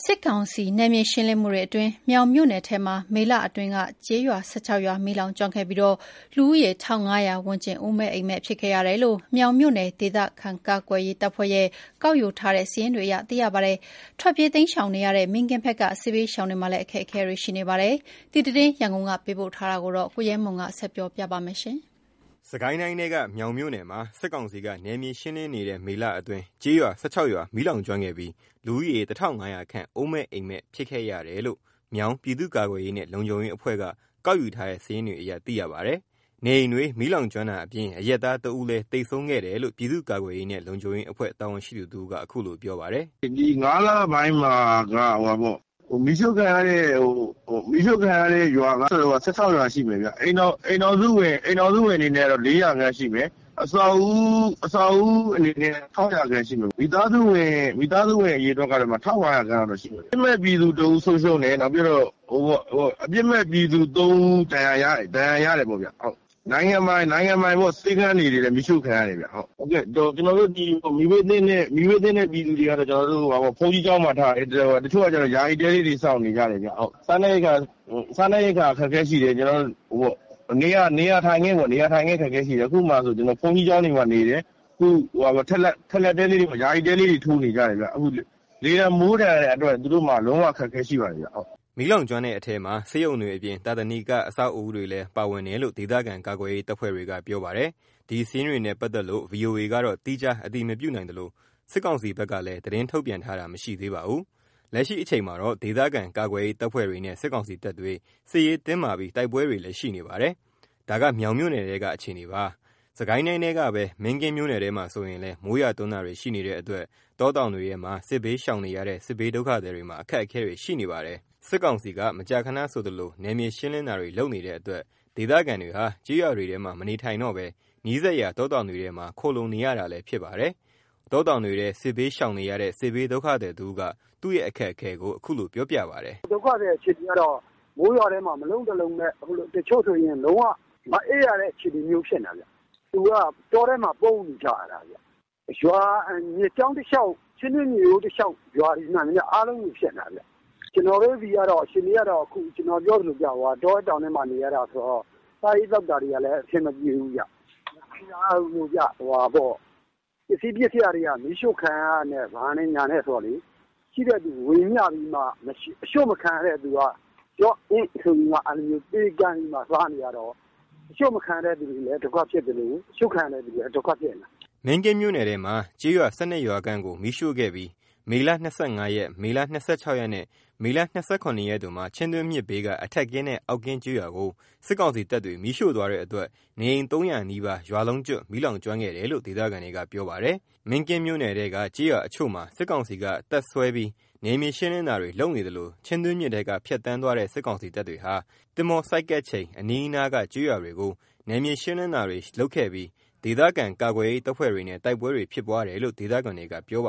စစ်ကောင်စီနယ်မြေရှင်းလင်းမှုတွေအတွင်းမြောင်မြို့နယ်ထဲမှာမေလအတွင်းကကျေးရွာ16ရွာမီးလောင်ကျွမ်းခဲ့ပြီးလူဦးရေ1500ဝန်းကျင်အိုးမဲ့အိမ်မဲ့ဖြစ်ခဲ့ရတယ်လို့မြောင်မြို့နယ်ဒေသခံကာကွယ်ရေးတပ်ဖွဲ့ရဲ့ကောက်ယူထားတဲ့စာရင်းတွေအရသိရပါတယ်။ထွက်ပြေးတိမ်းရှောင်နေရတဲ့မင်းကင်းဘက်ကစစ်ဘေးရှောင်တွေမှာလည်းအခက်အခဲတွေရှိနေပါတယ်။ဒီသတင်းရန်ကုန်ကပေးပို့ထားတာကိုကိုရဲမွန်ကဆက်ပြောပြပါမယ်။စကိုင်းတိုင်းထဲကမြောင်မြို့နယ်မှာစစ်ကောင်စီကနယ်မြေရှင်းလင်းနေတဲ့မေလအတွင်းကျေးရွာ16ရွာမီးလောင်ကျွမ်းခဲ့ပြီးလူဦးရေ1500ခန့်အိုးမဲ့အိမ်မဲ့ဖြစ်ခဲ့ရတယ်လို့မြောင်ပြည်သူ့ကာကွယ်ရေးနဲ့လုံခြုံရေးအဖွဲ့ကကောက်ယူထားတဲ့စာရင်းတွေအရသိရပါတယ်။နေအိမ်တွေမီးလောင်ကျွမ်းတာအပြင်အရက်သားတဦးလည်းတိတ်ဆုံးခဲ့တယ်လို့ပြည်သူ့ကာကွယ်ရေးနဲ့လုံခြုံရေးအဖွဲ့တာဝန်ရှိသူတို့ကအခုလိုပြောပါတယ်။ဒီ9လပိုင်းမှာကမီးရှို့ခံရတဲ့ရွာက16ရွာရှိမယ်ဗျ။အိမ်တော်စုဝင်အနေနဲ့တော့400ခန့်ရှိမယ်။အဆောက်အဦးအနေနဲ့600ခန့်ရှိမယ်။မိသားစုဝင်အရေအတွက်ကတော့1500ခန့်တော့ရှိမယ်။အပြစ်မဲ့ပြည်သူတဦးဆုံးရှုံးတယ်နောက်ပြီးတော့အပြစ်မဲ့ပြည်သူ3ဦးဒဏ်ရာရတယ်ပေါ့ဗျ။ဟုတ်နိုင်ငံပိုင်ပေါ့စေကန်းတွေလည်းမီးရှို့ခံရတယ်ဗျဟုတ်ကဲ့ကျွန်တော်တို့ဒီမိဝေးသင်းနဲ့ပြည်သူတွေကတော့ကျွန်တော်တို့ဖုန်းကြီးကျောင်းမှာထားတယ်တချို့ကကျတော့ယာယီတဲလေးတွေစောင့်နေကြတယ်ဗျဟုတ်စားနပ်ရိက္ခာအခက်အခဲရှိတယ်ကျွန်တော်နေရထိုင်ခင်းအခက်အခဲရှိတယ်အခုမှဆိုကျွန်တော်ဖုန်းကြီးကျောင်းတွေမှာနေတယ်အခုထက်လက်တဲလေးတွေယာယီတဲလေးတွေထိုးနေကြတယ်ဗျအခုလေရမိုးတယ်အတွက်သူတို့မှလုံးဝအခက်အခဲရှိပါတယ်ဗျဟုတ်မီးလောင်ကျွမ်းတဲ့အထဲမှာဆေးရုံတွေအပြင်တာသနီကအဆောက်အဦတွေလည်းပါဝင်တယ်လို့ဒေသခံကာကွယ်ရေးတပ်ဖွဲ့တွေကပြောပါတယ်။ဒီစင်းတွေနဲ့ပတ်သက်လို့ VOA ကတော့တိကျအတည်မပြုနိုင်တယ်လို့စစ်ကောင်စီဘက်ကလည်းသတင်းထုတ်ပြန်ထားတာမရှိသေးပါဘူး။လက်ရှိအချိန်မှာတော့ဒေသခံကာကွယ်ရေးတပ်ဖွဲ့တွေနဲ့စစ်ကောင်စီတပ်တွေစစ်ရေးတင်းမာပြီးတိုက်ပွဲတွေလည်းရှိနေပါတယ်။ဒါကမြောင်မြို့နယ်တွေကအခြေအနေပါ။စကိုင်းတိုင်းထဲကပဲမင်းကင်းမြို့နယ်ထဲမှာဆိုရင်လည်းမိုးရွာသွန်းတာတွေရှိနေတဲ့အတွက်တောတောင်တွေထဲမှာစစ်ဘေးရှောင်နေရတဲ့စစ်ဘေးဒုက္ခသည်တွေမှာအခက်အခဲတွေရှိနေပါတယ်။စစ်ကောင်စီကမကြာခဏဆိုသလိုနယ်မြေရှင်းလင်းတာတွေလုပ်နေတဲ့အတွက်ဒေသခံတွေဟာကျေးရွာတွေထဲမှာမနေထိုင်တော့ပဲနီးစပ်ရာတောတောင်တွေထဲမှာခိုလုံနေရတာလည်းဖြစ်ပါတယ်။တောတောင်တွေထဲစစ်ဘေးရှောင်နေရတဲ့စစ်ဘေးဒုက္ခသည်သူကသူ့ရဲ့အခက်အခဲကိုအခုလိုပြောပြပါတယ်။ဒုက္ခသည်အခြေအနေကတော့မိုးရွာထဲမှာမလုံးတလုံးနဲ့အခုတချို့ဆိုရင်လုံးဝမအေးရတဲ့အခြေအနေမျိုးဖြစ်နေတာဗျ။သူကတောထဲမှာပုံနေကြရတာဗျ။ရွာမြေကျောင်းတစ်လျှောက်ချင်းချင်းမျိုးတစ်လျှောက်ရွာဒီမှာအားလုံးကိုဖြစ်နေတာဗျ။ကျွန်တော်တို့ဒီကတော့ရှင်တွေကတော့အခုကျွန်တော်ပြောသလိုကြောတောတောင်ထဲမှာနေရတာဆိုတော့စာရေးသောက်တာတွေကလည်းအဆင်မပြေဘူးဗျ။ဒါလို့ကြပေါ့ပစ္စည်းရတွေကမီးရှို့ခံရတဲ့ဘာနဲ့ညာနဲ့ဆိုတော့လေရှိတဲ့သူဝင်မြပြီးမှအရှို့မခံရတဲ့သူကကြောအင်းဆိုပြီးမှအမျိုးပေးကန်ပြီးမှသွားနေရတော့အရှို့မခံရတဲ့သူတွေလည်းဒုက္ခဖြစ်တယ်လို့အရှို့ခံရတဲ့သူတွေဒုက္ခဖြစ်နေတာမင်းကင်းမြို့နယ်ထဲမှာကျေးရွာ12ရွာခန့်ကိုမီးရှို့ခဲ့ပြီးမေလ25ရက်မေလ26ရက်နဲ့မေလ28ရက်တို့မှာချင်းတွင်းမြစ်ဘေးကအထက်ကင်းနဲ့အောက်ကင်းကျွရွာကိုစစ်ကောင်စီတပ်တွေမီးရှို့သွားတဲ့အတွက်နေအိမ်300နီးပါးရွာလုံးကျွတ်မီးလောင်ကျွမ်းခဲ့တယ်လို့ဒေသခံတွေကပြောပါတယ်။မင်းကင်းမြို့နယ်ကကျေးရွာအချို့မှာစစ်ကောင်စီကတပ်ဆွဲပြီးနေမြေရှင်းလင်းတာတွေလုပ်နေတယ်လို့ချင်းတွင်းမြစ်ကဖြတ်တန်းသွားတဲ့စစ်ကောင်စီတပ်တွေဟာတင်မော်စိုက်ကက်ချိန်အနီးအနားကကျွရွာတွေကိုနေမြေရှင်းလင်းတာတွေလုပ်ခဲ့ပြီးဒေသခံကာကွယ်ရေးတပ်ဖွဲ့တွေနဲ့တိုက်ပွဲတွေဖြစ်ပွားတယ်လို့ဒေသခံတွေကပြောပါ